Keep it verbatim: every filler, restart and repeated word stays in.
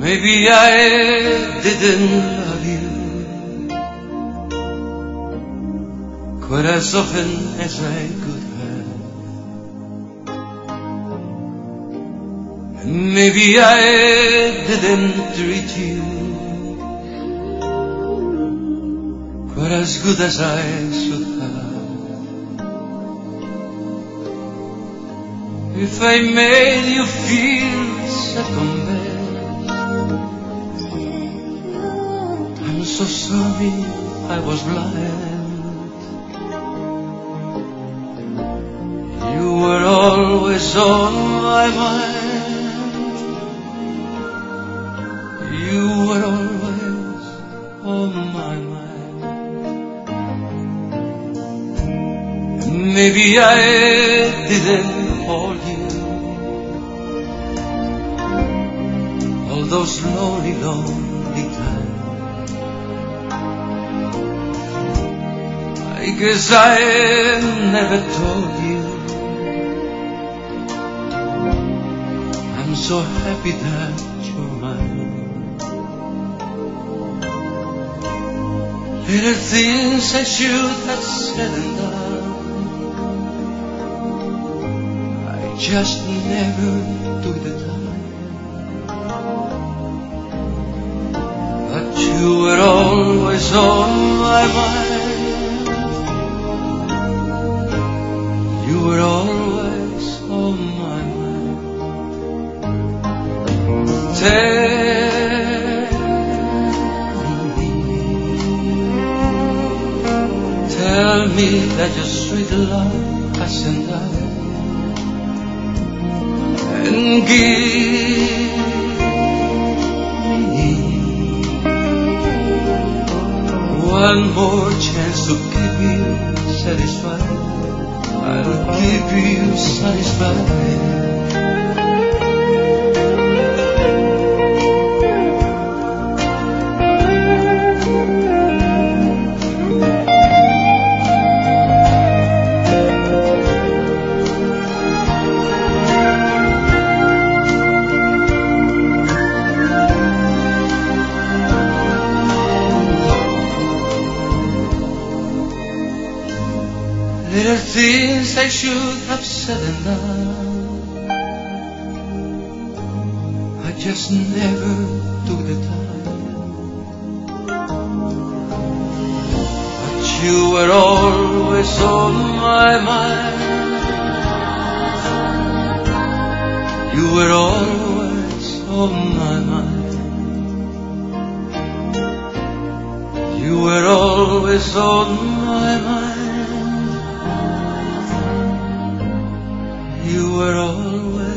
Maybe I didn't love you quite as often as I could have, and maybe I didn't treat you quite as good as I should have. If I made you feel second best, I'm so sorry I was blind. You were always on my mind. You were always on my mind. Maybe I didn't hold you all those lonely, lonely times. I guess I never told you I'm so happy that you're mine. Little things I should have said and done, I just never took the time. But you were always on my mind. You were always on my mind. Tell me, tell me that your sweet love hasn't died, and give me one more chance to keep you satisfied. I'll keep you satisfied. Little things I should have said and done, I just never took the time. But you were always on my mind. You were always on my mind. You were always on my mind. You were always